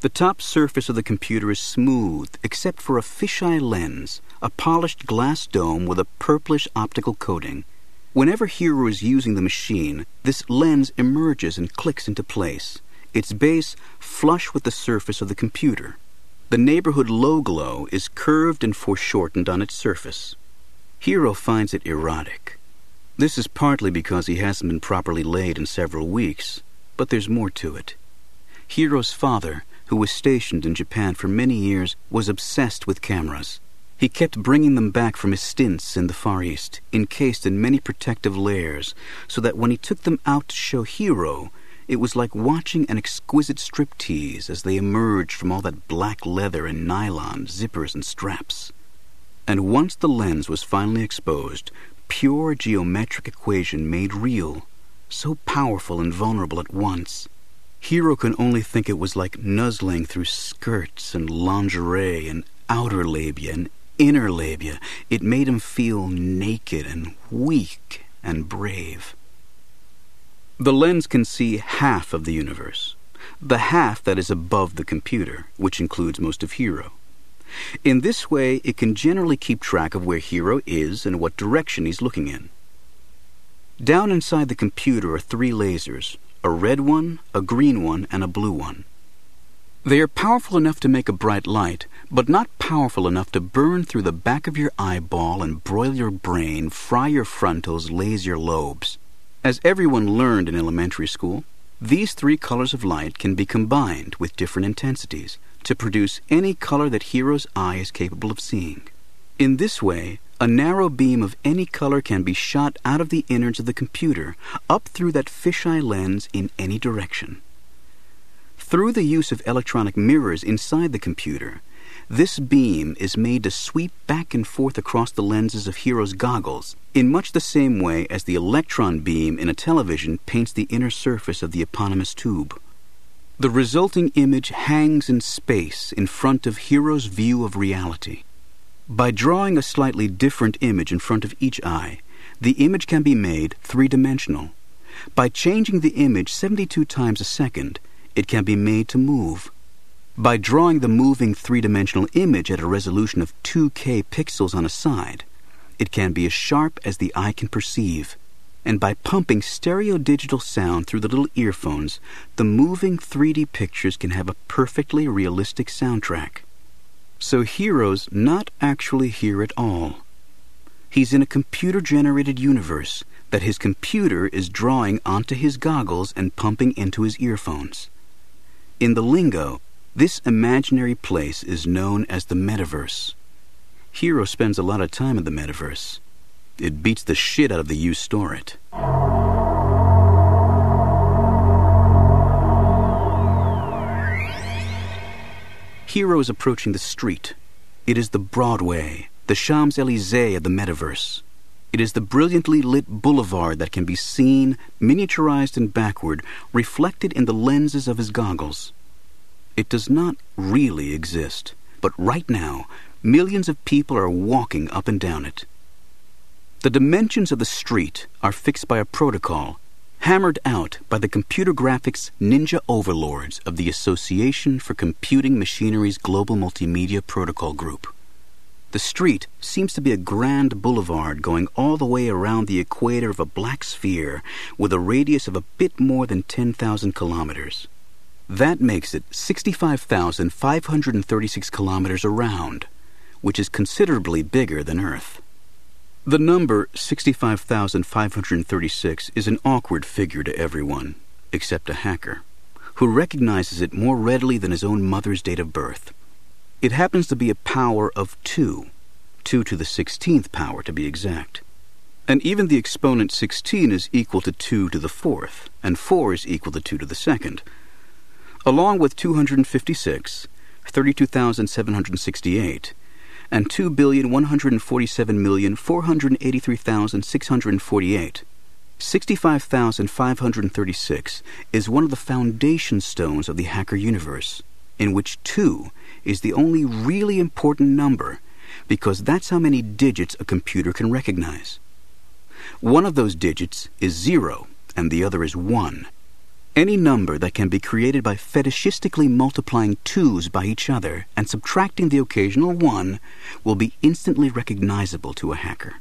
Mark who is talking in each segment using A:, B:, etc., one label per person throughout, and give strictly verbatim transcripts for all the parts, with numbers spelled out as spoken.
A: The top surface of the computer is smooth, except for a fisheye lens, a polished glass dome with a purplish optical coating. Whenever Hiro is using the machine, this lens emerges and clicks into place, its base flush with the surface of the computer. The neighborhood low glow is curved and foreshortened on its surface. Hiro finds it erotic. This is partly because he hasn't been properly laid in several weeks, but there's more to it. Hiro's father, who was stationed in Japan for many years, was obsessed with cameras. He kept bringing them back from his stints in the Far East, encased in many protective layers, so that when he took them out to show Hiro, it was like watching an exquisite striptease as they emerged from all that black leather and nylon, zippers and straps. And once the lens was finally exposed, pure geometric equation made real, so powerful and vulnerable at once, Hiro can only think it was like nuzzling through skirts and lingerie and outer labia and inner labia. It made him feel naked and weak and brave. The lens can see half of the universe, the half that is above the computer, which includes most of Hiro. In this way, it can generally keep track of where Hiro is and what direction he's looking in. Down inside the computer are three lasers, a red one, a green one, and a blue one. They are powerful enough to make a bright light, but not powerful enough to burn through the back of your eyeball and broil your brain, fry your frontals, laze your lobes. As everyone learned in elementary school, these three colors of light can be combined with different intensities to produce any color that Hiro's eye is capable of seeing. In this way, a narrow beam of any color can be shot out of the innards of the computer, up through that fisheye lens in any direction. Through the use of electronic mirrors inside the computer, this beam is made to sweep back and forth across the lenses of Hiro's goggles in much the same way as the electron beam in a television paints the inner surface of the eponymous tube. The resulting image hangs in space in front of Hiro's view of reality. By drawing a slightly different image in front of each eye, the image can be made three-dimensional. By changing the image seventy-two times a second, it can be made to move. By drawing the moving three-dimensional image at a resolution of two K pixels on a side, it can be as sharp as the eye can perceive. And by pumping stereo-digital sound through the little earphones, the moving three D pictures can have a perfectly realistic soundtrack. So Hiro's not actually here at all. He's in a computer-generated universe that his computer is drawing onto his goggles and pumping into his earphones. In the lingo, this imaginary place is known as the metaverse. Hiro spends a lot of time in the metaverse. It beats the shit out of the you store it. Hiro is approaching the street. It is the Broadway, the Champs-Élysées of the metaverse. It is the brilliantly lit boulevard that can be seen, miniaturized and backward, reflected in the lenses of his goggles. It does not really exist, but right now, millions of people are walking up and down it. The dimensions of the street are fixed by a protocol, hammered out by the computer graphics ninja overlords of the Association for Computing Machinery's Global Multimedia Protocol Group. The street seems to be a grand boulevard going all the way around the equator of a black sphere with a radius of a bit more than ten thousand kilometers. That makes it sixty-five thousand five hundred thirty-six kilometers around, which is considerably bigger than Earth. The number sixty-five thousand five hundred thirty-six is an awkward figure to everyone, except a hacker, who recognizes it more readily than his own mother's date of birth. It happens to be a power of two, two to the sixteenth power to be exact. And even the exponent sixteen is equal to two to the fourth, and four is equal to two to the second. Along with two hundred fifty-six, thirty-two thousand seven hundred sixty-eight, and two billion one hundred forty-seven million four hundred eighty-three thousand six hundred forty-eight, sixty-five thousand five hundred thirty-six is one of the foundation stones of the hacker universe, in which two is the only really important number, because that's how many digits a computer can recognize. One of those digits is zero, and the other is one. Any number that can be created by fetishistically multiplying twos by each other and subtracting the occasional one will be instantly recognizable to a hacker.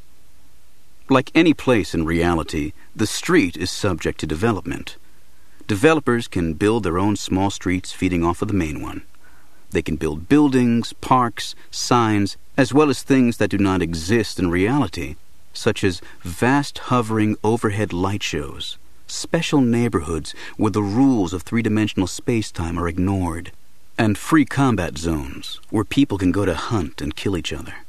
A: Like any place in reality, the street is subject to development. Developers can build their own small streets feeding off of the main one. They can build buildings, parks, signs, as well as things that do not exist in reality, such as vast hovering overhead light shows, special neighborhoods where the rules of three-dimensional space-time are ignored, and free combat zones where people can go to hunt and kill each other.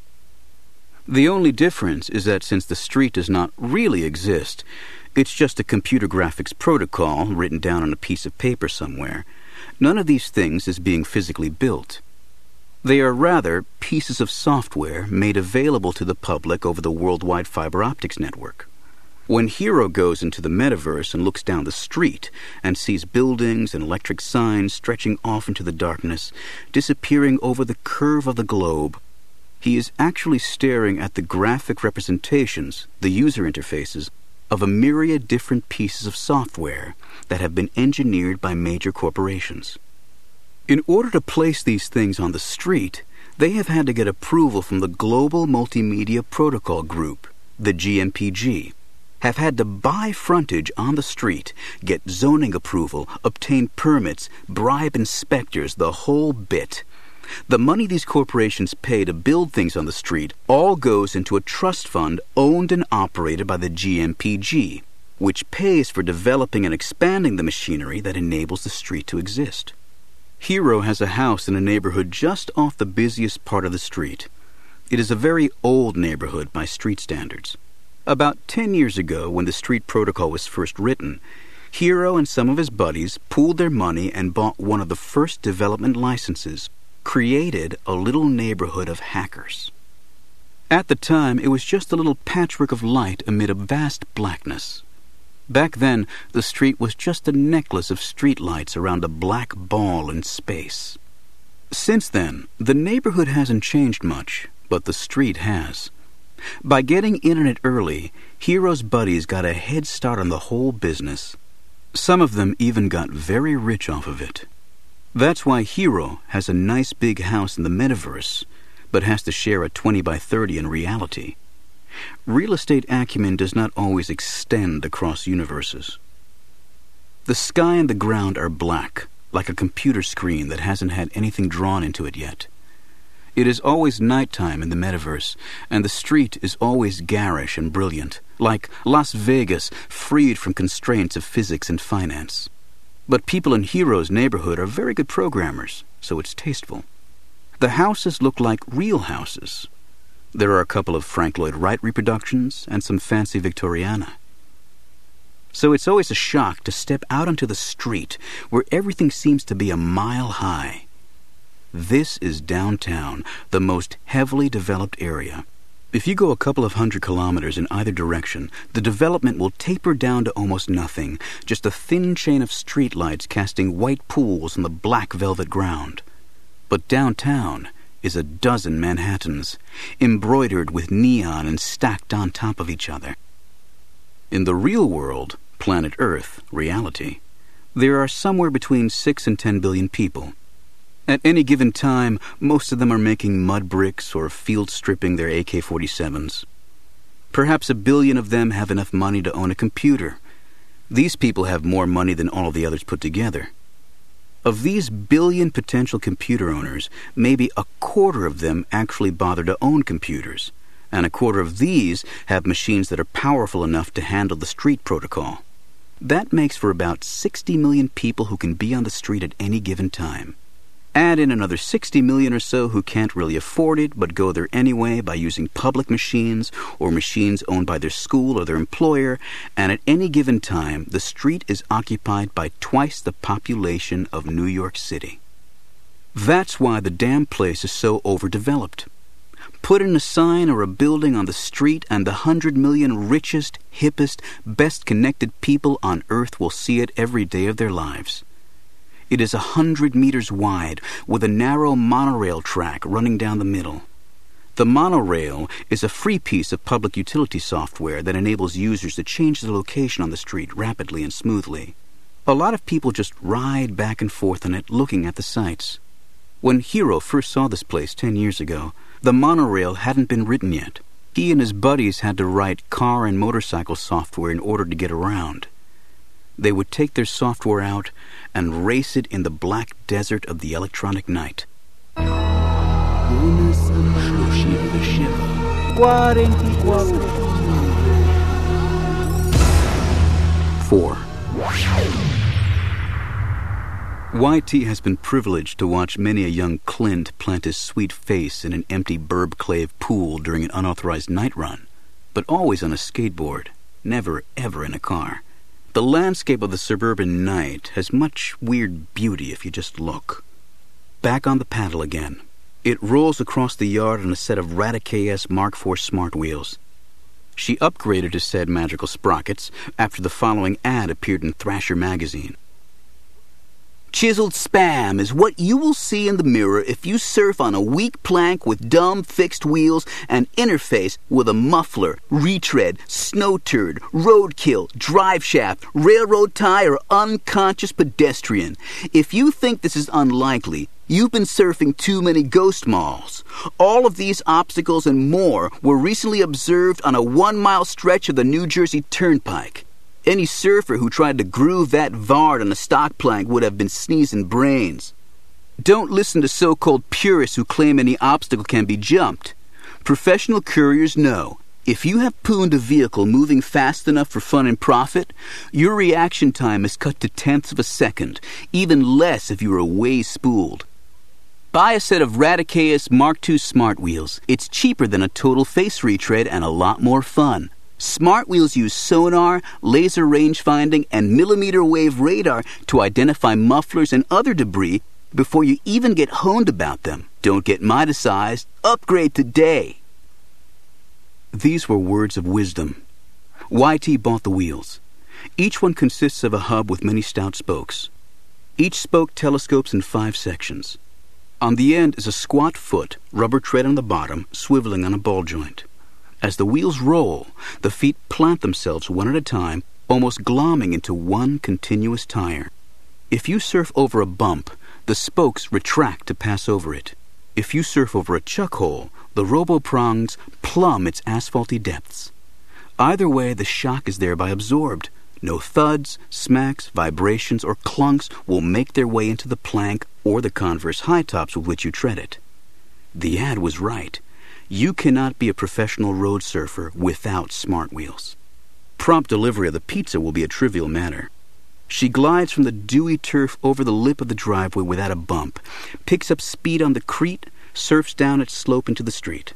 A: The only difference is that since the street does not really exist, it's just a computer graphics protocol written down on a piece of paper somewhere, none of these things is being physically built. They are rather pieces of software made available to the public over the worldwide fiber optics network. When Hero goes into the metaverse and looks down the street and sees buildings and electric signs stretching off into the darkness, disappearing over the curve of the globe, he is actually staring at the graphic representations, the user interfaces, of a myriad different pieces of software that have been engineered by major corporations. In order to place these things on the street, they have had to get approval from the Global Multimedia Protocol Group, the G M P G, have had to buy frontage on the street, get zoning approval, obtain permits, bribe inspectors, the whole bit. The money these corporations pay to build things on the street all goes into a trust fund owned and operated by the G M P G, which pays for developing and expanding the machinery that enables the street to exist. Hero has a house in a neighborhood just off the busiest part of the street. It is a very old neighborhood by street standards. About ten years ago, when the street protocol was first written, Hero and some of his buddies pooled their money and bought one of the first development licenses, created a little neighborhood of hackers. At the time, it was just a little patchwork of light amid a vast blackness. Back then, the street was just a necklace of streetlights around a black ball in space. Since then, the neighborhood hasn't changed much, but the street has. By getting internet early, Hero's buddies got a head start on the whole business. Some of them even got very rich off of it. That's why Hero has a nice big house in the metaverse, but has to share a twenty by thirty in reality. Real estate acumen does not always extend across universes. The sky and the ground are black, like a computer screen that hasn't had anything drawn into it yet. It is always nighttime in the metaverse, and the street is always garish and brilliant, like Las Vegas freed from constraints of physics and finance. But people in Hero's neighborhood are very good programmers, so it's tasteful. The houses look like real houses. There are a couple of Frank Lloyd Wright reproductions and some fancy Victoriana. So it's always a shock to step out onto the street where everything seems to be a mile high. This is downtown, the most heavily developed area. If you go a couple of hundred kilometers in either direction, the development will taper down to almost nothing, just a thin chain of streetlights casting white pools on the black velvet ground. But downtown is a dozen Manhattans, embroidered with neon and stacked on top of each other. In the real world, planet Earth, reality, there are somewhere between six and ten billion people. At any given time, most of them are making mud bricks or field stripping their A K forty-sevens. Perhaps a billion of them have enough money to own a computer. These people have more money than all of the others put together. Of these billion potential computer owners, maybe a quarter of them actually bother to own computers, and a quarter of these have machines that are powerful enough to handle the street protocol. That makes for about sixty million people who can be on the street at any given time. Add in another sixty million or so who can't really afford it but go there anyway by using public machines or machines owned by their school or their employer, and at any given time, the street is occupied by twice the population of New York City. That's why the damn place is so overdeveloped. Put in a sign or a building on the street and the hundred million richest, hippest, best-connected people on Earth will see it every day of their lives. It is a hundred meters wide, with a narrow monorail track running down the middle. The monorail is a free piece of public utility software that enables users to change the location on the street rapidly and smoothly. A lot of people just ride back and forth on it looking at the sights. When Hiro first saw this place ten years ago, the monorail hadn't been written yet. He and his buddies had to write car and motorcycle software in order to get around. They would take their software out and race it in the black desert of the electronic night. Four. Y T has been privileged to watch many a young Clint plant his sweet face in an empty Burbclave pool during an unauthorized night run, but always on a skateboard, never ever in a car. The landscape of the suburban night has much weird beauty if you just look. Back on the paddle again. It rolls across the yard on a set of Radic-S Mark four smart wheels. She upgraded to said magical sprockets after the following ad appeared in Thrasher magazine. Chiseled spam is what you will see in the mirror if you surf on a weak plank with dumb fixed wheels and interface with a muffler, retread, snow turd, roadkill, drive shaft, railroad tie, or unconscious pedestrian. If you think this is unlikely, you've been surfing too many ghost malls. All of these obstacles and more were recently observed on a one-mile stretch of the New Jersey Turnpike. Any surfer who tried to groove that vard on a stock plank would have been sneezing brains. Don't listen to so-called purists who claim any obstacle can be jumped. Professional couriers know, if you have pooned a vehicle moving fast enough for fun and profit, your reaction time is cut to tenths of a second, even less if you are way spooled. Buy a set of Radic-S Mark two smart wheels. It's cheaper than a total face retread and a lot more fun. Smart wheels use sonar, laser range finding, and millimeter wave radar to identify mufflers and other debris before you even get honed about them. Don't get Midasized. Upgrade today. These were words of wisdom. Y T bought the wheels. Each one consists of a hub with many stout spokes. Each spoke telescopes in five sections. On the end is a squat foot, rubber tread on the bottom, swiveling on a ball joint. As the wheels roll, the feet plant themselves one at a time, almost glomming into one continuous tire. If you surf over a bump, the spokes retract to pass over it. If you surf over a chuck hole, the robo-prongs plumb its asphalty depths. Either way, the shock is thereby absorbed. No thuds, smacks, vibrations, or clunks will make their way into the plank or the converse high tops with which you tread it. The ad was right. You cannot be a professional road surfer without smart wheels. Prompt delivery of the pizza will be a trivial matter. She glides from the dewy turf over the lip of the driveway without a bump, picks up speed on the crete, surfs down its slope into the street.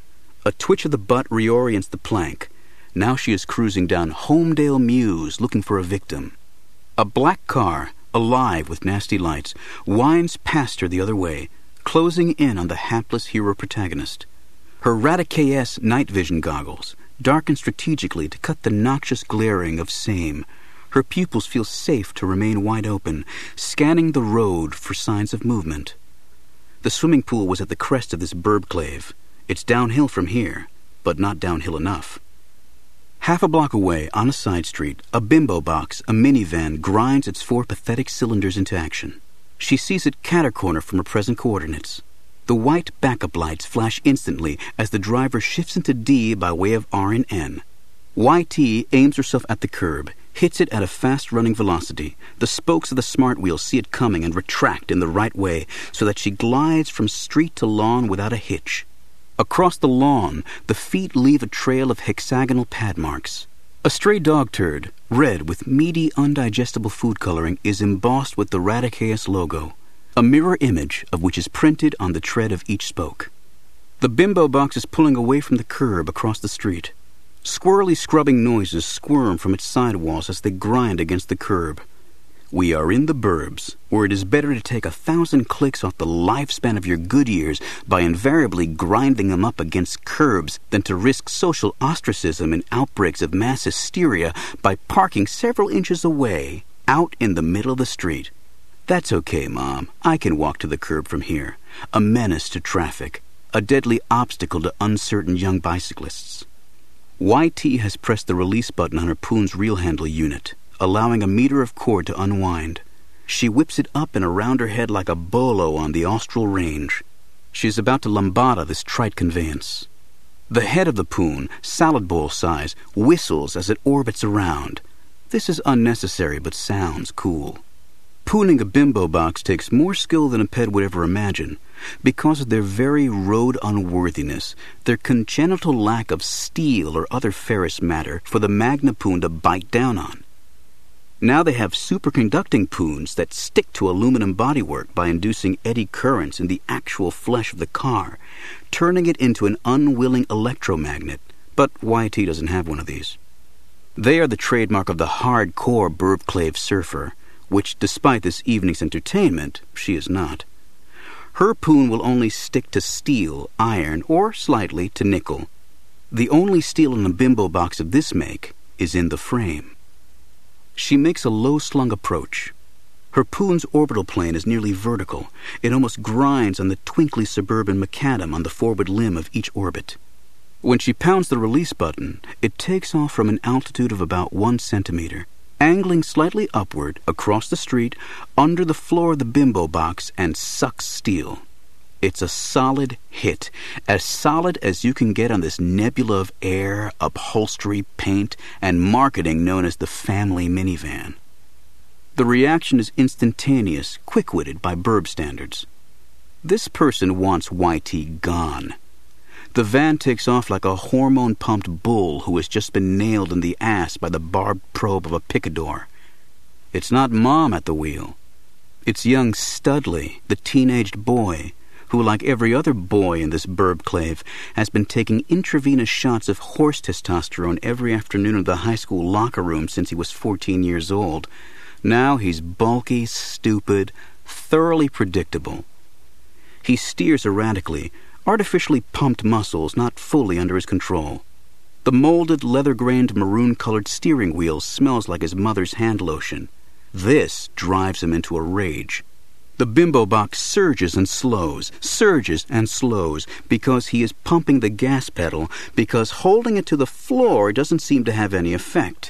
A: A twitch of the butt reorients the plank. Now she is cruising down Homedale Mews looking for a victim. A black car, alive with nasty lights, winds past her the other way, closing in on the hapless hero protagonist. Her Radic-S night vision goggles darken strategically to cut the noxious glaring of same. Her pupils feel safe to remain wide open, scanning the road for signs of movement. The swimming pool was at the crest of this Burbclave. It's downhill from here, but not downhill enough. Half a block away, on a side street, a bimbo box, a minivan, grinds its four pathetic cylinders into action. She sees it cat-corner from her present coordinates. The white backup lights flash instantly as the driver shifts into D by way of R and N. Y T aims herself at the curb, hits it at a fast-running velocity. The spokes of the smart wheel see it coming and retract in the right way so that she glides from street to lawn without a hitch. Across the lawn, the feet leave a trail of hexagonal pad marks. A stray dog turd, red with meaty, undigestible food coloring, is embossed with the Radic-S logo, a mirror image of which is printed on the tread of each spoke. The bimbo box is pulling away from the curb across the street. Squirrely scrubbing noises squirm from its sidewalls as they grind against the curb. We are in the burbs, where it is better to take a thousand clicks off the lifespan of your good ears by invariably grinding them up against curbs than to risk social ostracism and outbreaks of mass hysteria by parking several inches away, out in the middle of the street. That's okay, Mom. I can walk to the curb from here. A menace to traffic. A deadly obstacle to uncertain young bicyclists. Y T has pressed the release button on her Poon's reel handle unit. allowing a meter of cord to unwind. She whips it up and around her head like a bolo on the Austral range. She is about to lambada this trite conveyance. The head of the poon, salad bowl size, whistles as it orbits around. This is unnecessary but sounds cool. Pooning a bimbo box takes more skill than a pet would ever imagine, because of their very road unworthiness, their congenital lack of steel or other ferrous matter for the magna poon to bite down on. Now they have superconducting poons that stick to aluminum bodywork by inducing eddy currents in the actual flesh of the car, turning it into an unwilling electromagnet, but Y T doesn't have one of these. They are the trademark of the hardcore burbclave surfer, which, despite this evening's entertainment, she is not. Her poon will only stick to steel, iron, or slightly to nickel. The only steel in a bimbo box of this make is in the frame. She makes a low-slung approach. Her poon's orbital plane is nearly vertical. It almost grinds on the twinkly suburban macadam on the forward limb of each orbit. When she pounds the release button, it takes off from an altitude of about one centimeter, angling slightly upward across the street under the floor of the bimbo box and sucks steel. It's a solid hit, as solid as you can get on this nebula of air, upholstery, paint, and marketing known as the family minivan. The reaction is instantaneous, quick-witted by burb standards. This person wants Y T gone. The van takes off like a hormone-pumped bull who has just been nailed in the ass by the barbed probe of a picador. It's not Mom at the wheel. It's young Studley, the teenaged boy, who, like every other boy in this burbclave, has been taking intravenous shots of horse testosterone every afternoon in the high school locker room since he was fourteen years old. Now he's bulky, stupid, thoroughly predictable. He steers erratically, artificially pumped muscles not fully under his control. The molded, leather-grained, maroon-colored steering wheel smells like his mother's hand lotion. This drives him into a rage. The bimbo box surges and slows, surges and slows, because he is pumping the gas pedal, because holding it to the floor doesn't seem to have any effect.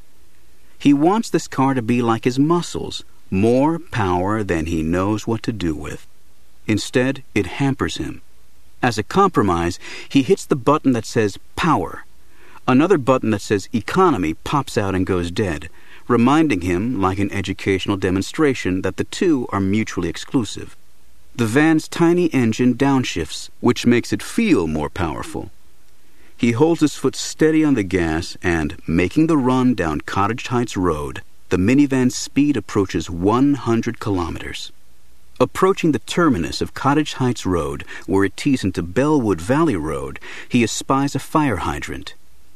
A: He wants this car to be like his muscles, more power than he knows what to do with. Instead, it hampers him. As a compromise, he hits the button that says power. Another button that says economy pops out and goes dead, reminding him, like an educational demonstration, that the two are mutually exclusive. The van's tiny engine downshifts, which makes it feel more powerful. He holds his foot steady on the gas and, making the run down Cottage Heights Road, the minivan's speed approaches one hundred kilometers. Approaching the terminus of Cottage Heights Road, where it tees into Bellwood Valley Road, he espies a fire hydrant.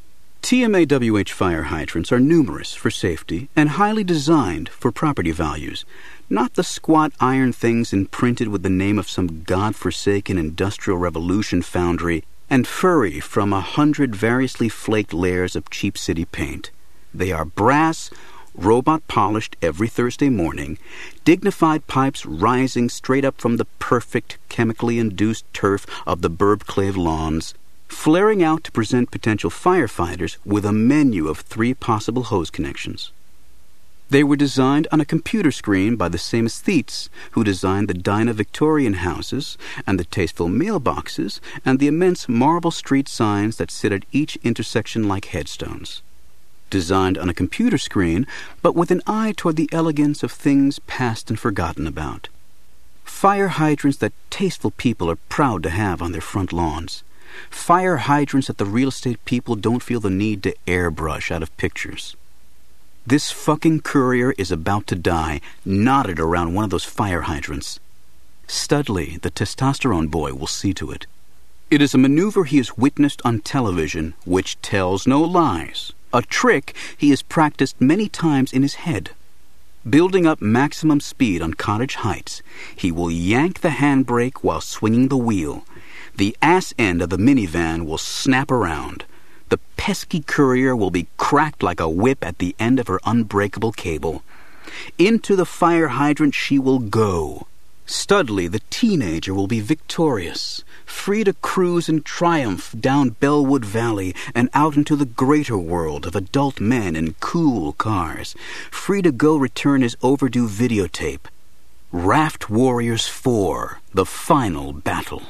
A: T M A W H fire hydrants are numerous for safety and highly designed for property values, not the squat iron things imprinted with the name of some god-forsaken Industrial Revolution foundry and furry from a hundred variously flaked layers of cheap city paint. They are brass, robot-polished every Thursday morning, dignified pipes rising straight up from the perfect chemically induced turf of the burbclave lawns, flaring out to present potential firefighters with a menu of three possible hose connections. They were designed on a computer screen by the same aesthetes who designed the Dinah Victorian houses and the tasteful mailboxes and the immense marble street signs that sit at each intersection like headstones. Designed on a computer screen, but with an eye toward the elegance of things past and forgotten about. Fire hydrants that tasteful people are proud to have on their front lawns. Fire hydrants that the real estate people don't feel the need to airbrush out of pictures. This fucking courier is about to die, knotted around one of those fire hydrants. Studley, the testosterone boy, will see to it. It is a maneuver he has witnessed on television, which tells no lies. A trick he has practiced many times in his head. Building up maximum speed on Cottage Heights, he will yank the handbrake while swinging the wheel. The ass end of the minivan will snap around. The pesky courier will be cracked like a whip at the end of her unbreakable cable. Into the fire hydrant she will go. Studley, the teenager, will be victorious, free to cruise in triumph down Bellwood Valley and out into the greater world of adult men in cool cars, free to go return his overdue videotape. Raft Warriors four, the final battle.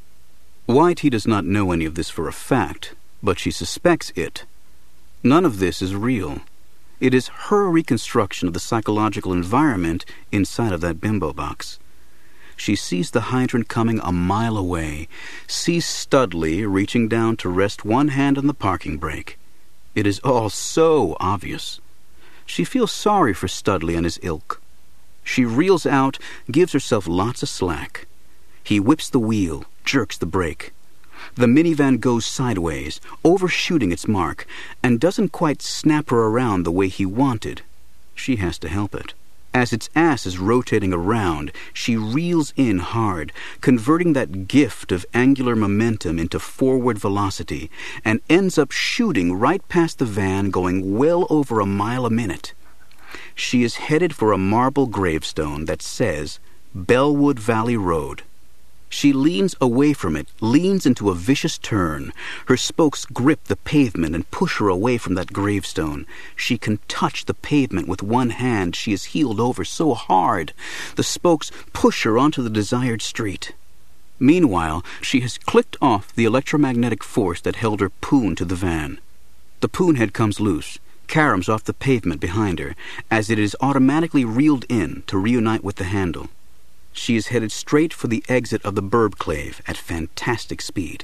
A: Whitey does not know any of this for a fact, but she suspects it. None of this is real. It is her reconstruction of the psychological environment inside of that bimbo box. She sees the hydrant coming a mile away, sees Studley reaching down to rest one hand on the parking brake. It is all so obvious. She feels sorry for Studley and his ilk. She reels out, gives herself lots of slack. He whips the wheel, jerks the brake. The minivan goes sideways, overshooting its mark, and doesn't quite snap her around the way he wanted. She has to help it. As its ass is rotating around, she reels in hard, converting that gift of angular momentum into forward velocity, and ends up shooting right past the van, going well over a mile a minute. She is headed for a marble gravestone that says Bellwood Valley Road. She leans away from it, leans into a vicious turn. Her spokes grip the pavement and push her away from that gravestone. She can touch the pavement with one hand. She is heeled over so hard. The spokes push her onto the desired street. Meanwhile, she has clicked off the electromagnetic force that held her poon to the van. The poon head comes loose, caroms off the pavement behind her, as it is automatically reeled in to reunite with the handle. She is headed straight for the exit of the Burbclave at fantastic speed.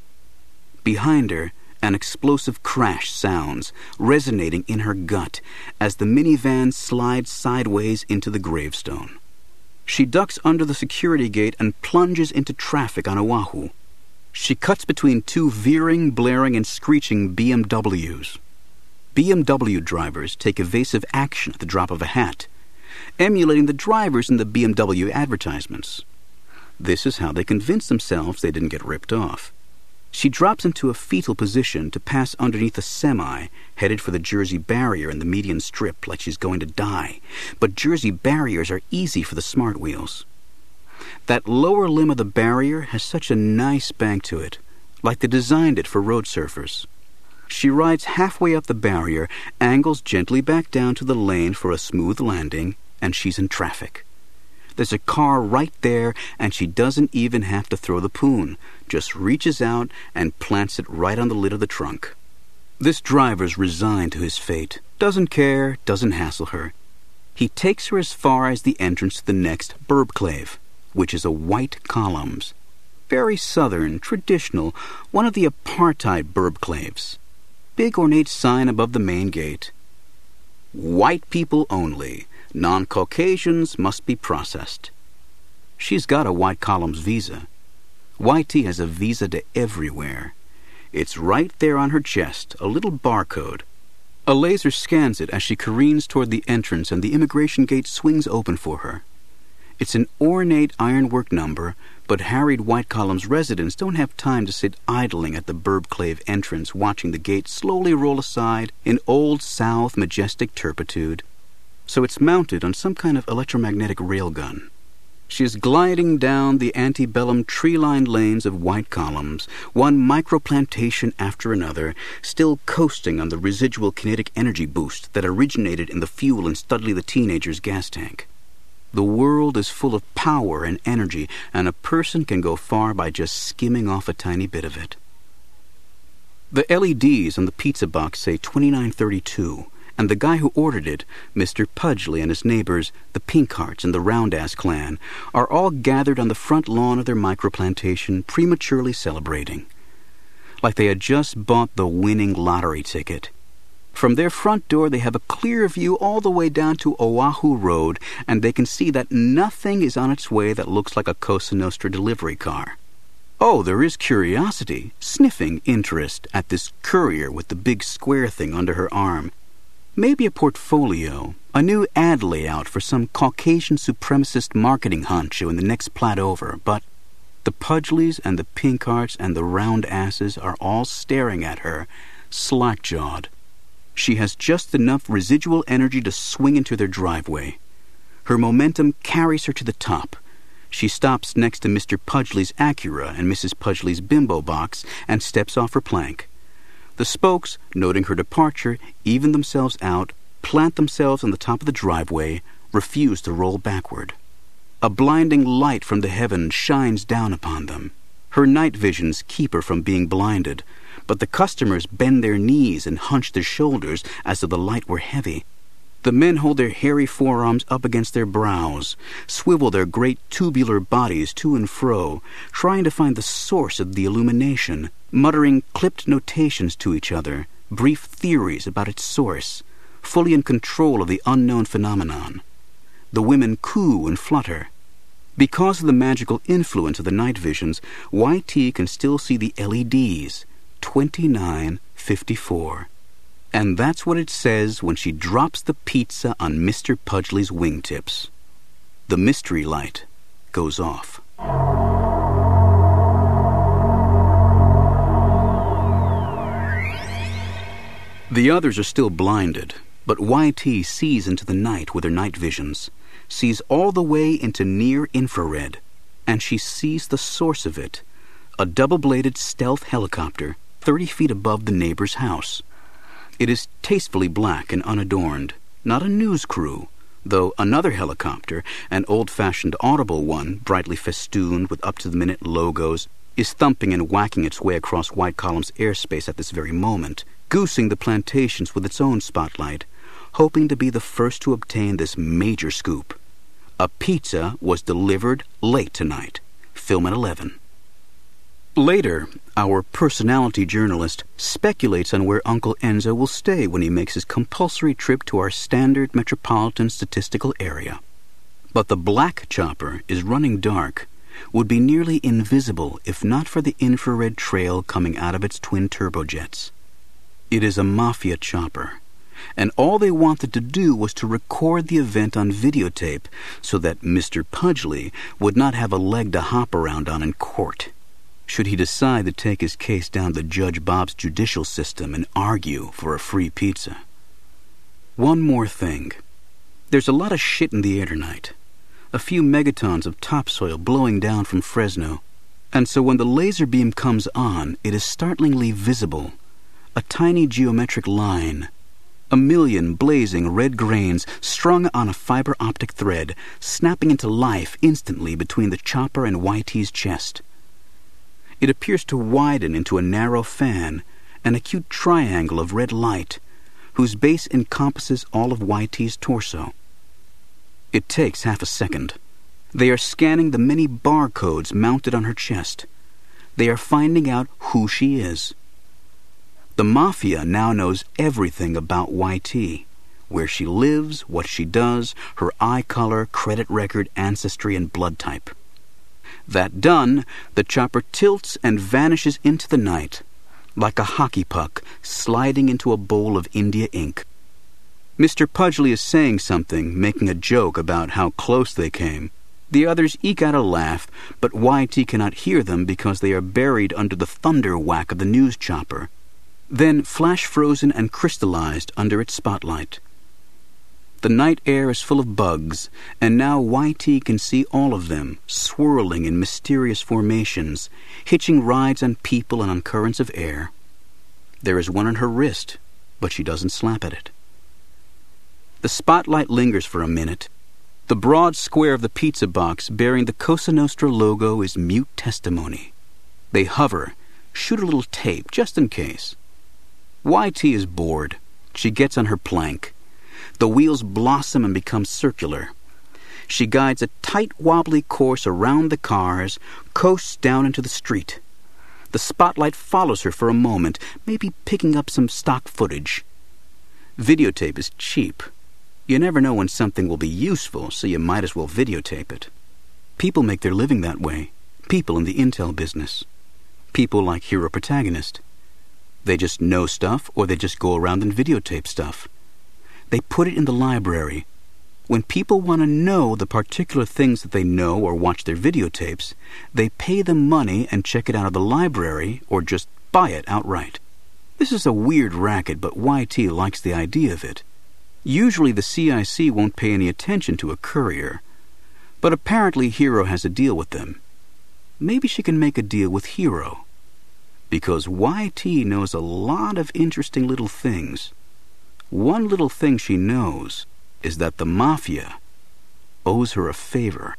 A: Behind her, an explosive crash sounds, resonating in her gut as the minivan slides sideways into the gravestone. She ducks under the security gate and plunges into traffic on Oahu. She cuts between two veering, blaring, and screeching B M Ws. B M W drivers take evasive action at the drop of a hat, emulating the drivers in the B M W advertisements. This is how they convince themselves they didn't get ripped off. She drops into a fetal position to pass underneath a semi, headed for the Jersey barrier in the median strip like she's going to die. But Jersey barriers are easy for the smart wheels. That lower limb of the barrier has such a nice bank to it, like they designed it for road surfers. She rides halfway up the barrier, angles gently back down to the lane for a smooth landing, and she's in traffic. There's a car right there, and she doesn't even have to throw the poon, just reaches out and plants it right on the lid of the trunk. This driver's resigned to his fate, doesn't care, doesn't hassle her. He takes her as far as the entrance to the next Burbclave, which is a white columns. Very southern, traditional, one of the apartheid Burbclaves. Big ornate sign above the main gate. White people only. Non-Caucasians must be processed. She's got a white columns visa. Whitey has a visa to everywhere. It's right there on her chest, a little barcode. A laser scans it as she careens toward the entrance, and the immigration gate swings open for her. It's an ornate ironwork number, but harried White Columns residents don't have time to sit idling at the Burbclave entrance watching the gate slowly roll aside in Old South majestic turpitude. So it's mounted on some kind of electromagnetic railgun. She is gliding down the antebellum tree-lined lanes of White Columns, one microplantation after another, still coasting on the residual kinetic energy boost that originated in the fuel in Studley the teenager's gas tank. The world is full of power and energy, and a person can go far by just skimming off a tiny bit of it. The L E Ds on the pizza box say twenty-nine thirty-two, and the guy who ordered it, Mister Pudgley, and his neighbors, the Pinkhearts and the Roundass clan, are all gathered on the front lawn of their microplantation, prematurely celebrating. Like they had just bought the winning lottery ticket. From their front door, they have a clear view all the way down to Oahu Road, and they can see that nothing is on its way that looks like a Cosa Nostra delivery car. Oh, there is curiosity, sniffing interest at this courier with the big square thing under her arm. Maybe a portfolio, a new ad layout for some Caucasian supremacist marketing honcho in the next plat over, but the Pudgleys and the Pinkhearts and the Roundasses are all staring at her, slack-jawed. She has just enough residual energy to swing into their driveway. Her momentum carries her to the top. She stops next to Mister Pudgley's Acura and Missus Pudgley's Bimbo box and steps off her plank. The spokes, noting her departure, even themselves out, plant themselves on the top of the driveway, refuse to roll backward. A blinding light from the heavens shines down upon them. Her night visions keep her from being blinded, but the customers bend their knees and hunch their shoulders as though the light were heavy. The men hold their hairy forearms up against their brows, swivel their great tubular bodies to and fro, trying to find the source of the illumination, muttering clipped notations to each other, brief theories about its source, fully in control of the unknown phenomenon. The women coo and flutter. Because of the magical influence of the night visions, Y T can still see the L E Ds, twenty-nine fifty-four. And that's what it says when she drops the pizza on Mister Pudgley's wingtips. The mystery light goes off. The others are still blinded, but Y T sees into the night with her night visions, sees all the way into near infrared, and she sees the source of it, a double-bladed stealth helicopter thirty feet above the neighbor's house. It is tastefully black and unadorned, not a news crew, though another helicopter, an old-fashioned audible one, brightly festooned with up-to-the-minute logos, is thumping and whacking its way across White Column's airspace at this very moment, goosing the plantations with its own spotlight, hoping to be the first to obtain this major scoop. A pizza was delivered late tonight. Film at eleven. Later, our personality journalist speculates on where Uncle Enzo will stay when he makes his compulsory trip to our standard metropolitan statistical area. But the black chopper is running dark, would be nearly invisible if not for the infrared trail coming out of its twin turbojets. It is a mafia chopper, and all they wanted to do was to record the event on videotape so that Mister Pudgley would not have a leg to hop around on in court, should he decide to take his case down to Judge Bob's judicial system and argue for a free pizza. One more thing. There's a lot of shit in the air tonight. A few megatons of topsoil blowing down from Fresno. And so when the laser beam comes on, it is startlingly visible. A tiny geometric line. A million blazing red grains strung on a fiber optic thread, snapping into life instantly between the chopper and Y T's chest. It appears to widen into a narrow fan, an acute triangle of red light, whose base encompasses all of Y T's torso. It takes half a second. They are scanning the many barcodes mounted on her chest. They are finding out who she is. The Mafia now knows everything about Y T, where she lives, what she does, her eye color, credit record, ancestry, and blood type. That done, the chopper tilts and vanishes into the night, like a hockey puck sliding into a bowl of India ink. Mister Pudgley is saying something, making a joke about how close they came. The others eke out a laugh, but Y T cannot hear them because they are buried under the thunder whack of the news chopper, then flash-frozen and crystallized under its spotlight. The night air is full of bugs, and now Y T can see all of them, swirling in mysterious formations, hitching rides on people and on currents of air. There is one on her wrist, but she doesn't slap at it. The spotlight lingers for a minute. The broad square of the pizza box bearing the Cosa Nostra logo is mute testimony. They hover, shoot a little tape, just in case. Y T is bored. She gets on her plank. The wheels blossom and become circular. She guides a tight, wobbly course around the cars, coasts down into the street. The spotlight follows her for a moment, maybe picking up some stock footage. Videotape is cheap. You never know when something will be useful, so you might as well videotape it. People make their living that way. People in the intel business. People like Hero Protagonist. They just know stuff, or they just go around and videotape stuff. They put it in the library. When people want to know the particular things that they know or watch their videotapes, they pay them money and check it out of the library or just buy it outright. This is a weird racket, but Y T likes the idea of it. Usually the C I C won't pay any attention to a courier. But apparently Hiro has a deal with them. Maybe she can make a deal with Hiro. Because Y T knows a lot of interesting little things. One little thing she knows is that the Mafia owes her a favor.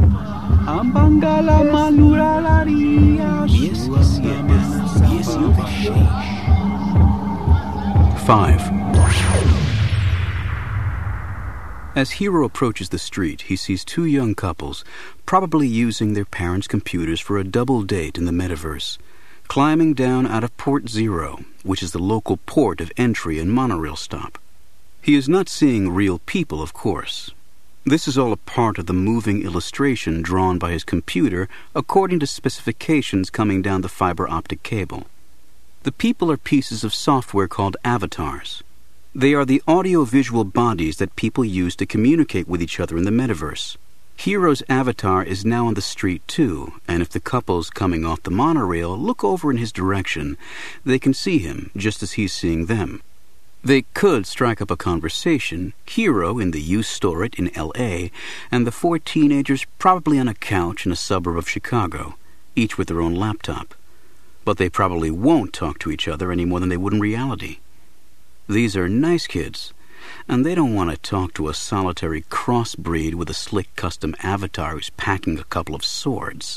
A: Five. As Hiro approaches the street, he sees two young couples, probably using their parents' computers for a double date in the metaverse, climbing down out of Port Zero, which is the local port of entry and monorail stop. He is not seeing real people, of course. This is all a part of the moving illustration drawn by his computer according to specifications coming down the fiber optic cable. The people are pieces of software called avatars. They are the audio-visual bodies that people use to communicate with each other in the metaverse. Hiro's avatar is now on the street too, and if the couples coming off the monorail look over in his direction, they can see him just as he's seeing them. They could strike up a conversation, Hiro in the used store in L A, and the four teenagers probably on a couch in a suburb of Chicago, each with their own laptop. But they probably won't talk to each other any more than they would in reality. These are nice kids, and they don't want to talk to a solitary crossbreed with a slick custom avatar who's packing a couple of swords.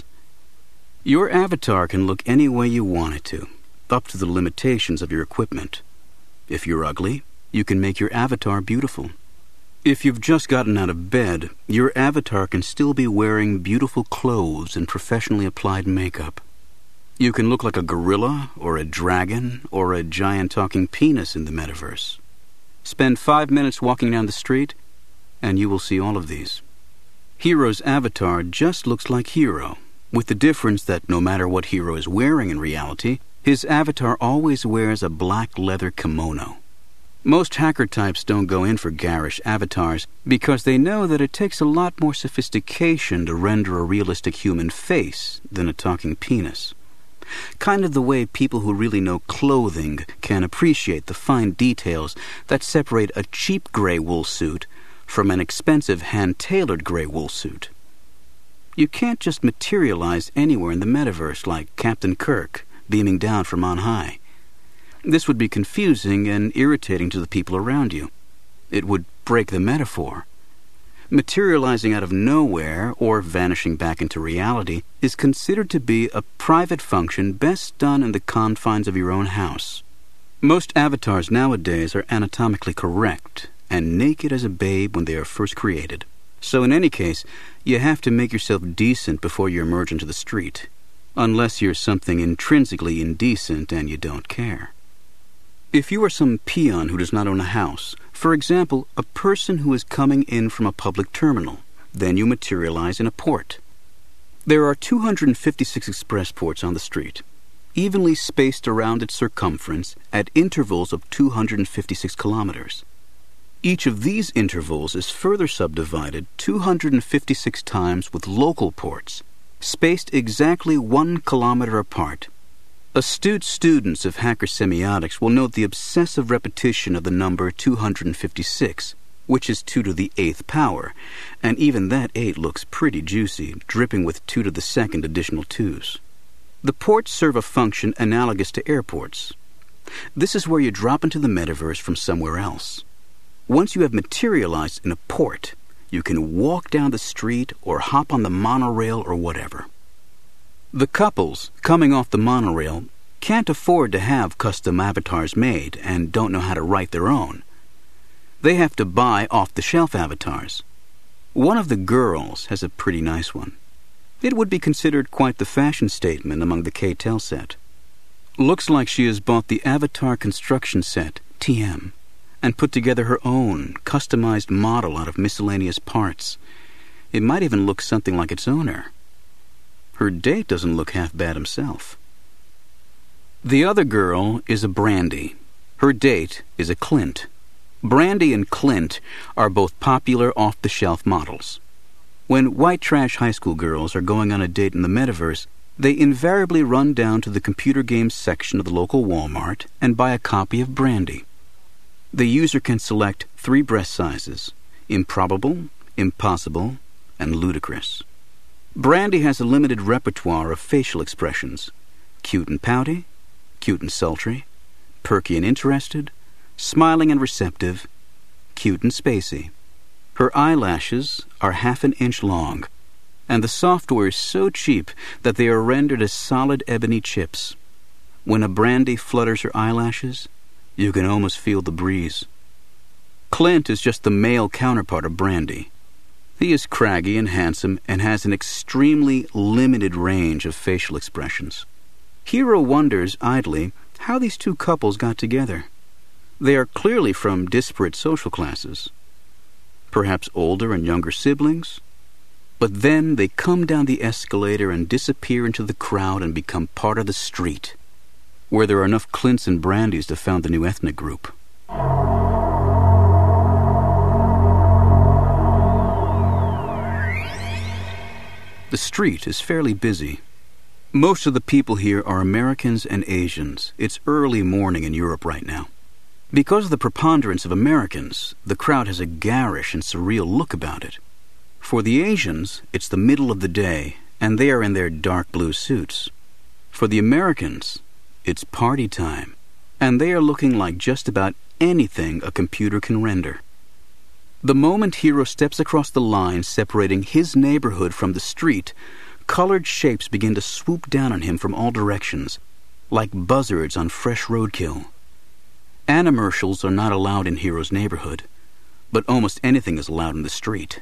A: Your avatar can look any way you want it to, up to the limitations of your equipment. If you're ugly, you can make your avatar beautiful. If you've just gotten out of bed, your avatar can still be wearing beautiful clothes and professionally applied makeup. You can look like a gorilla, or a dragon, or a giant talking penis in the metaverse. Spend five minutes walking down the street, and you will see all of these. Hiro's avatar just looks like Hiro, with the difference that no matter what Hiro is wearing in reality, his avatar always wears a black leather kimono. Most hacker types don't go in for garish avatars because they know that it takes a lot more sophistication to render a realistic human face than a talking penis. Kind of the way people who really know clothing can appreciate the fine details that separate a cheap gray wool suit from an expensive hand-tailored gray wool suit. You can't just materialize anywhere in the metaverse like Captain Kirk beaming down from on high. This would be confusing and irritating to the people around you. It would break the metaphor. Materializing out of nowhere or vanishing back into reality is considered to be a private function best done in the confines of your own house. Most avatars nowadays are anatomically correct and naked as a babe when they are first created. So in any case, you have to make yourself decent before you emerge into the street, unless you're something intrinsically indecent and you don't care. If you are some peon who does not own a house, for example, a person who is coming in from a public terminal, then you materialize in a port. There are two hundred fifty-six express ports on the street, evenly spaced around its circumference at intervals of two hundred fifty-six kilometers. Each of these intervals is further subdivided two hundred fifty-six times with local ports, spaced exactly one kilometer apart. Astute students of hacker semiotics will note the obsessive repetition of the number two hundred fifty-six, which is two to the eighth power, and even that eight looks pretty juicy, dripping with two to the second additional twos. The ports serve a function analogous to airports. This is where you drop into the metaverse from somewhere else. Once you have materialized in a port, you can walk down the street or hop on the monorail or whatever. The couples coming off the monorail can't afford to have custom avatars made and don't know how to write their own. They have to buy off-the-shelf avatars. One of the girls has a pretty nice one. It would be considered quite the fashion statement among the K T E L set. Looks like she has bought the Avatar Construction Set, T M, and put together her own customized model out of miscellaneous parts. It might even look something like its owner. Her date doesn't look half bad himself. The other girl is a Brandy. Her date is a Clint. Brandy and Clint are both popular off-the-shelf models. When white trash high school girls are going on a date in the metaverse, they invariably run down to the computer games section of the local Walmart and buy a copy of Brandy. The user can select three breast sizes: improbable, impossible, and ludicrous. Brandy has a limited repertoire of facial expressions: cute and pouty, cute and sultry, perky and interested, smiling and receptive, cute and spacey. Her eyelashes are half an inch long, and the software is so cheap that they are rendered as solid ebony chips. When a Brandy flutters her eyelashes, you can almost feel the breeze. Clint is just the male counterpart of Brandy. He is craggy and handsome and has an extremely limited range of facial expressions. Hero wonders idly how these two couples got together. They are clearly from disparate social classes. Perhaps older and younger siblings? But then they come down the escalator and disappear into the crowd and become part of the street, where there are enough Clints and Brandys to found the new ethnic group. The street is fairly busy. Most of the people here are Americans and Asians. It's early morning in Europe right now. Because of the preponderance of Americans, the crowd has a garish and surreal look about it. For the Asians, it's the middle of the day, and they are in their dark blue suits. For the Americans, it's party time, and they are looking like just about anything a computer can render. The moment Hero steps across the line separating his neighborhood from the street, colored shapes begin to swoop down on him from all directions, like buzzards on fresh roadkill. Animercials are not allowed in Hero's neighborhood, but almost anything is allowed in the street.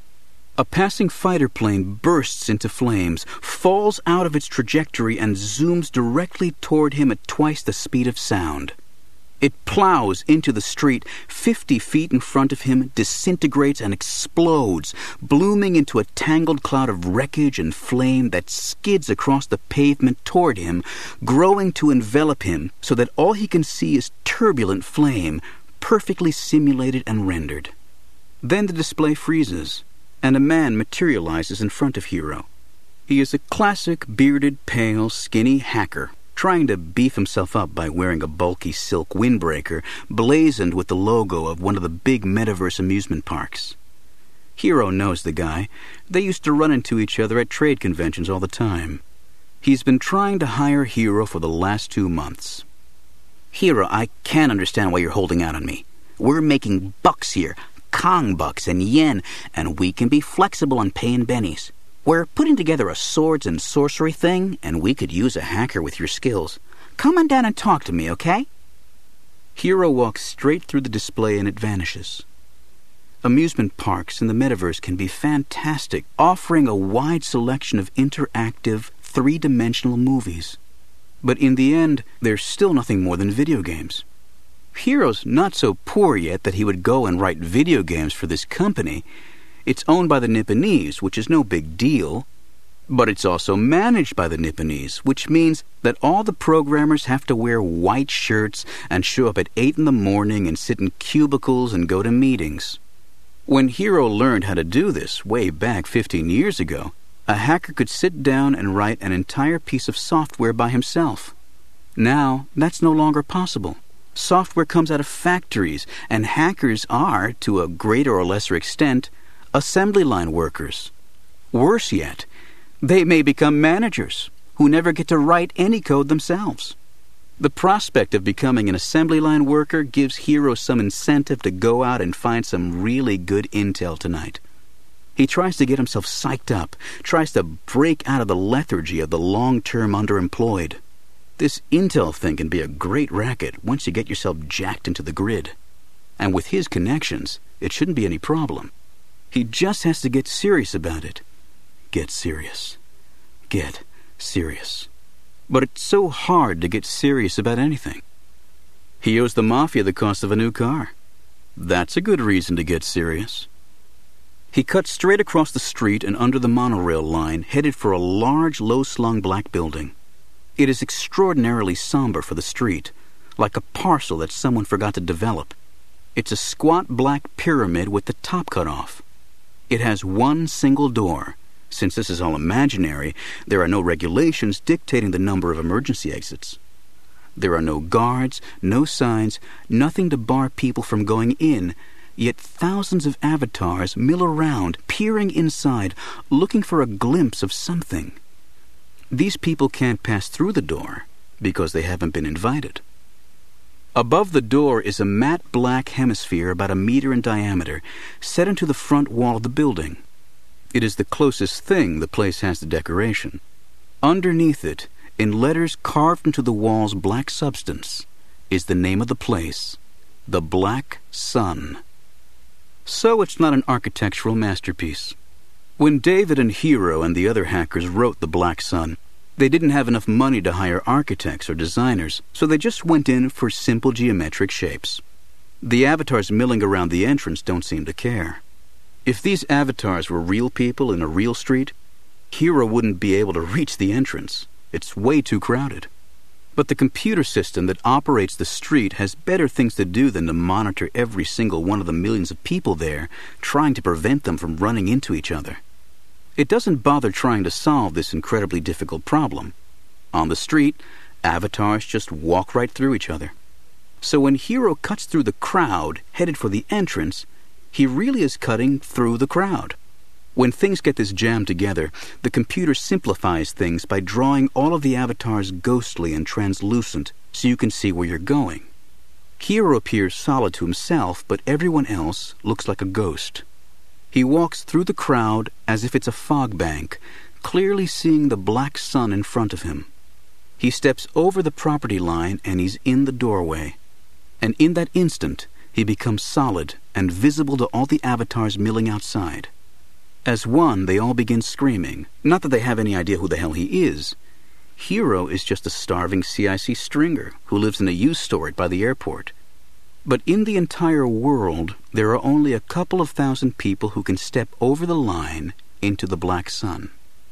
A: A passing fighter plane bursts into flames, falls out of its trajectory, and zooms directly toward him at twice the speed of sound. It plows into the street, fifty feet in front of him, disintegrates and explodes, blooming into a tangled cloud of wreckage and flame that skids across the pavement toward him, growing to envelop him so that all he can see is turbulent flame, perfectly simulated and rendered. Then the display freezes, and a man materializes in front of Hero. He is a classic, bearded, pale, skinny hacker, trying to beef himself up by wearing a bulky silk windbreaker blazoned with the logo of one of the big metaverse amusement parks. Hero knows the guy. They used to run into each other at trade conventions all the time. He's been trying to hire Hero for the last two months. Hero, I can't understand why you're holding out on me. We're making bucks here, Kong bucks and yen, and we can be flexible on paying bennies. We're putting together a swords and sorcery thing, and we could use a hacker with your skills. Come on down and talk to me, okay? Hero walks straight through the display and it vanishes. Amusement parks in the metaverse can be fantastic, offering a wide selection of interactive, three-dimensional movies. But in the end, they're still nothing more than video games. Hero's not so poor yet that he would go and write video games for this company. It's owned by the Nipponese, which is no big deal, but it's also managed by the Nipponese, which means that all the programmers have to wear white shirts and show up at eight in the morning and sit in cubicles and go to meetings. When Hero learned how to do this way back fifteen years ago, a hacker could sit down and write an entire piece of software by himself. Now, that's no longer possible. Software comes out of factories, and hackers are, to a greater or lesser extent, assembly line workers. Worse yet, they may become managers who never get to write any code themselves. The prospect of becoming an assembly line worker gives Hero some incentive to go out and find some really good intel tonight. He tries to get himself psyched up, tries to break out of the lethargy of the long-term underemployed. This intel thing can be a great racket once you get yourself jacked into the grid. And with his connections, it shouldn't be any problem. He just has to get serious about it. Get serious. Get serious. But it's so hard to get serious about anything. He owes the mafia the cost of a new car. That's a good reason to get serious. He cut straight across the street and under the monorail line, headed for a large, low-slung black building. It is extraordinarily somber for the street, like a parcel that someone forgot to develop. It's a squat black pyramid with the top cut off. It has one single door. Since this is all imaginary, there are no regulations dictating the number of emergency exits. There are no guards, no signs, nothing to bar people from going in, Yet thousands of avatars mill around, peering inside, looking for a glimpse of something. These people can't pass through the door because they haven't been invited. Above the door is a matte black hemisphere about a meter in diameter, set into the front wall of the building. It is the closest thing the place has to decoration. Underneath it, in letters carved into the wall's black substance, is the name of the place, the Black Sun. So it's not an architectural masterpiece. When David and Hero and the other hackers wrote the Black Sun, they didn't have enough money to hire architects or designers, so they just went in for simple geometric shapes. The avatars milling around the entrance don't seem to care. If these avatars were real people in a real street, Hero wouldn't be able to reach the entrance. It's way too crowded. But the computer system that operates the street has better things to do than to monitor every single one of the millions of people there, trying to prevent them from running into each other. It doesn't bother trying to solve this incredibly difficult problem. On the street, avatars just walk right through each other. So when Hero cuts through the crowd, headed for the entrance, he really is cutting through the crowd. When things get this jammed together, the computer simplifies things by drawing all of the avatars ghostly and translucent so you can see where you're going. Hero appears solid to himself, but everyone else looks like a ghost. He walks through the crowd as if it's a fog bank, clearly seeing the black sun in front of him. He steps over the property line and he's in the doorway. And in that instant, he becomes solid and visible to all the avatars milling outside. As one, they all begin screaming. Not that they have any idea who the hell he is. Hero is just a starving C I C stringer who lives in a used store by the airport. But in the entire world, there are only a couple of thousand people who can step over the line into the Black Sun.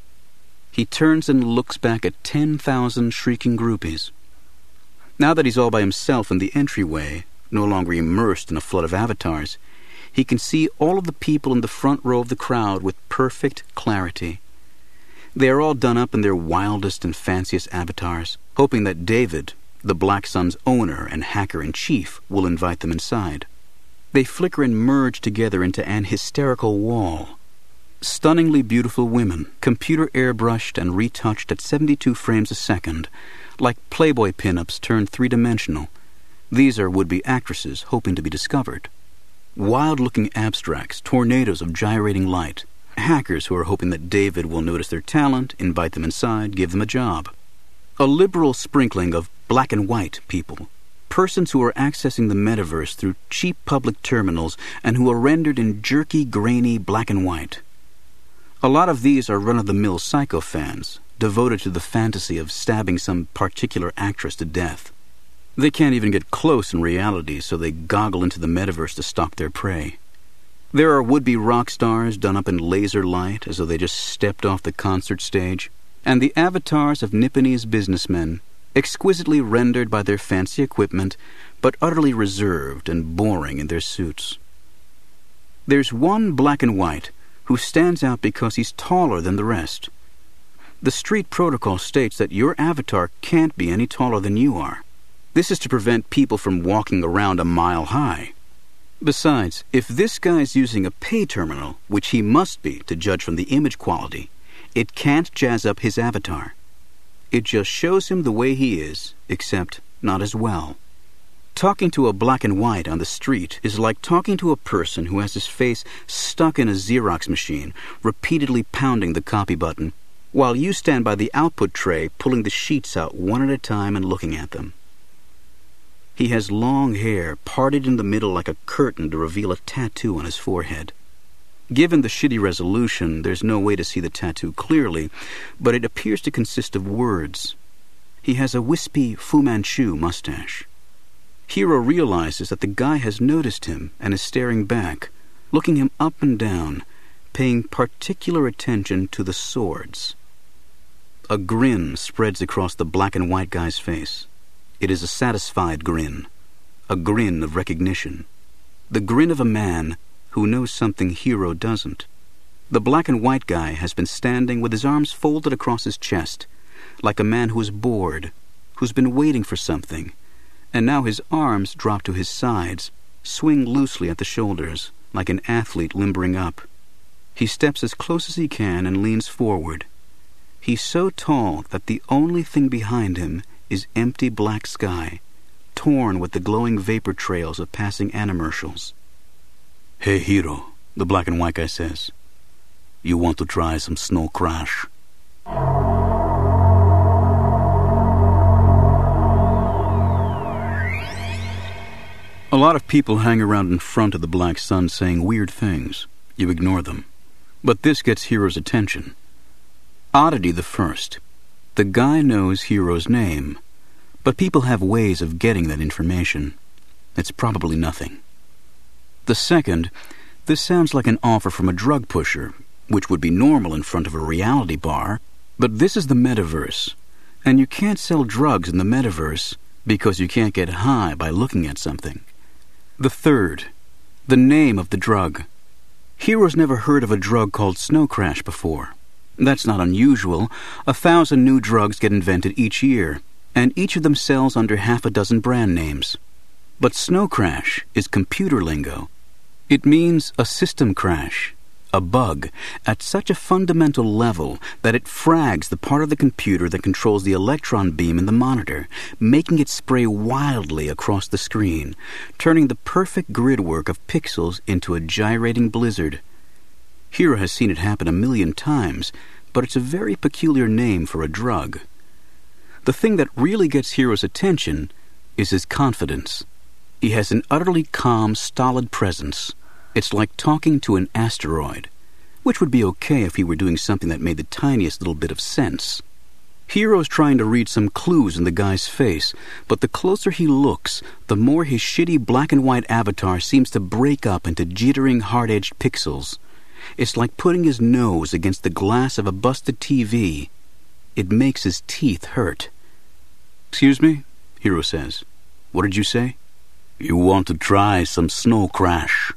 A: He turns and looks back at ten thousand shrieking groupies. Now that he's all by himself in the entryway, no longer immersed in a flood of avatars, he can see all of the people in the front row of the crowd with perfect clarity. They are all done up in their wildest and fanciest avatars, hoping that David, the Black Sun's owner and hacker-in-chief, will invite them inside. They flicker and merge together into an hysterical wall. Stunningly beautiful women, computer airbrushed and retouched at seventy-two frames a second, like Playboy pinups turned three-dimensional. These are would-be actresses hoping to be discovered. Wild-looking abstracts, tornadoes of gyrating light, hackers who are hoping that David will notice their talent, invite them inside, give them a job. A liberal sprinkling of black and white people, persons who are accessing the metaverse through cheap public terminals and who are rendered in jerky, grainy black and white. A lot of these are run-of-the-mill psycho-fans, devoted to the fantasy of stabbing some particular actress to death. They can't even get close in reality, so they goggle into the metaverse to stalk their prey. There are would-be rock stars done up in laser light as though they just stepped off the concert stage, and the avatars of Nipponese businessmen, exquisitely rendered by their fancy equipment, but utterly reserved and boring in their suits. There's one black and white who stands out because he's taller than the rest. The street protocol states that your avatar can't be any taller than you are. This is to prevent people from walking around a mile high. Besides, if this guy's using a pay terminal, which he must be to judge from the image quality, it can't jazz up his avatar. It just shows him the way he is, except not as well. Talking to a black and white on the street is like talking to a person who has his face stuck in a Xerox machine, repeatedly pounding the copy button, while you stand by the output tray pulling the sheets out one at a time and looking at them. He has long hair parted in the middle like a curtain to reveal a tattoo on his forehead. Given the shitty resolution, there's no way to see the tattoo clearly, but it appears to consist of words. He has a wispy Fu Manchu mustache. Hero realizes that the guy has noticed him and is staring back, looking him up and down, paying particular attention to the swords. A grin spreads across the black and white guy's face. It is a satisfied grin, a grin of recognition, the grin of a man who knows something Hero doesn't. The black and white guy has been standing with his arms folded across his chest, like a man who is bored, who's been waiting for something, and now his arms drop to his sides, swing loosely at the shoulders, like an athlete limbering up. He steps as close as he can and leans forward. He's so tall that the only thing behind him is empty black sky, torn with the glowing vapor trails of passing animercials. "Hey, Hiro," the black and white guy says. "You want to try some Snow Crash?" A lot of people hang around in front of the Black Sun saying weird things. You ignore them. But this gets Hiro's attention. Oddity the first. The guy knows Hiro's name, but people have ways of getting that information. It's probably nothing. The second, this sounds like an offer from a drug pusher, which would be normal in front of a reality bar, but this is the metaverse, and you can't sell drugs in the metaverse because you can't get high by looking at something. The third, the name of the drug. Hiro's never heard of a drug called Snow Crash before. That's not unusual. A thousand new drugs get invented each year, and each of them sells under half a dozen brand names. But Snow Crash is computer lingo. It means a system crash, a bug, at such a fundamental level that it frags the part of the computer that controls the electron beam in the monitor, making it spray wildly across the screen, turning the perfect gridwork of pixels into a gyrating blizzard. Hiro has seen it happen a million times, but it's a very peculiar name for a drug. The thing that really gets Hiro's attention is his confidence. He has an utterly calm, stolid presence. It's like talking to an asteroid, which would be okay if he were doing something that made the tiniest little bit of sense. Hiro's trying to read some clues in the guy's face, but the closer he looks, the more his shitty black and white avatar seems to break up into jittering, hard-edged pixels. It's like putting his nose against the glass of a busted T V. It makes his teeth hurt. "Excuse me?" Hiro says. "What did you say?" "You want to try some Snow Crash?"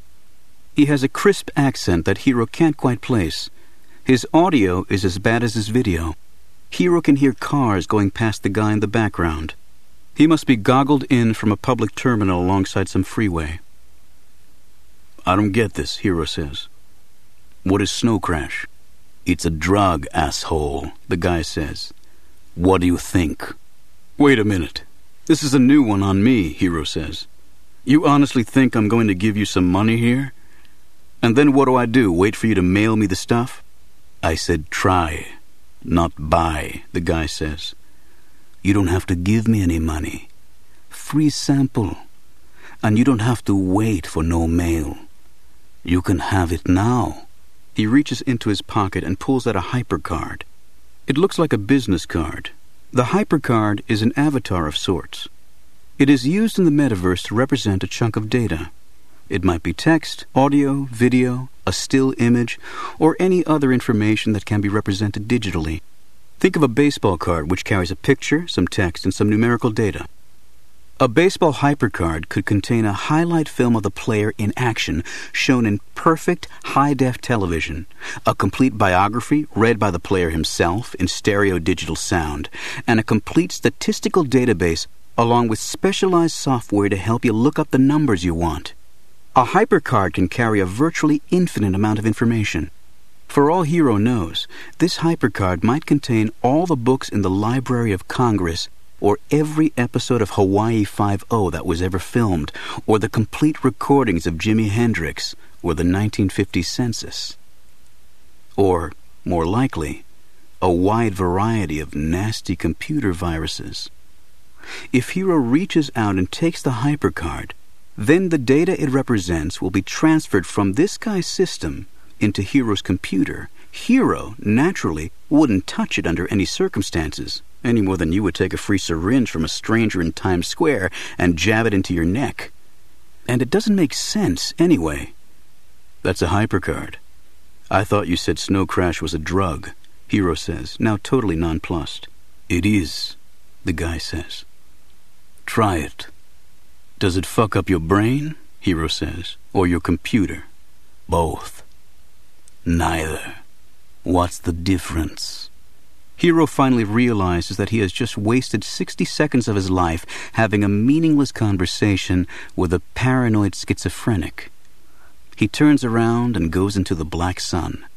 A: He has a crisp accent that Hiro can't quite place. His audio is as bad as his video. Hiro can hear cars going past the guy in the background. He must be goggled in from a public terminal alongside some freeway. "I don't get this," Hiro says. "What is Snow Crash?" "It's a drug, asshole," the guy says. "What do you think?" "Wait a minute. This is a new one on me," Hiro says. "You honestly think I'm going to give you some money here? And then what do I do, wait for you to mail me the stuff?" "I said try, not buy," the guy says. "You don't have to give me any money. Free sample. And you don't have to wait for no mail. You can have it now." He reaches into his pocket and pulls out a HyperCard. It looks like a business card. The HyperCard is an avatar of sorts. It is used in the metaverse to represent a chunk of data. It might be text, audio, video, a still image, or any other information that can be represented digitally. Think of a baseball card which carries a picture, some text, and some numerical data. A baseball HyperCard could contain a highlight film of the player in action, shown in perfect high-def television, a complete biography read by the player himself in stereo digital sound, and a complete statistical database along with specialized software to help you look up the numbers you want. A HyperCard can carry a virtually infinite amount of information. For all Hiro knows, this HyperCard might contain all the books in the Library of Congress, or every episode of Hawaii Five-O that was ever filmed, or the complete recordings of Jimi Hendrix, or the nineteen fifty census. Or, more likely, a wide variety of nasty computer viruses. If Hiro reaches out and takes the HyperCard, then the data it represents will be transferred from this guy's system into Hiro's computer. Hiro, naturally, wouldn't touch it under any circumstances, any more than you would take a free syringe from a stranger in Times Square and jab it into your neck. And it doesn't make sense, anyway. "That's a HyperCard. I thought you said Snow Crash was a drug," Hiro says, now totally nonplussed. "It is," the guy says. "Try it." "Does it fuck up your brain?" Hiro says. "Or your computer?" "Both." "Neither. What's the difference?" Hiro finally realizes that he has just wasted sixty seconds of his life having a meaningless conversation with a paranoid schizophrenic. He turns around and goes into the black sun.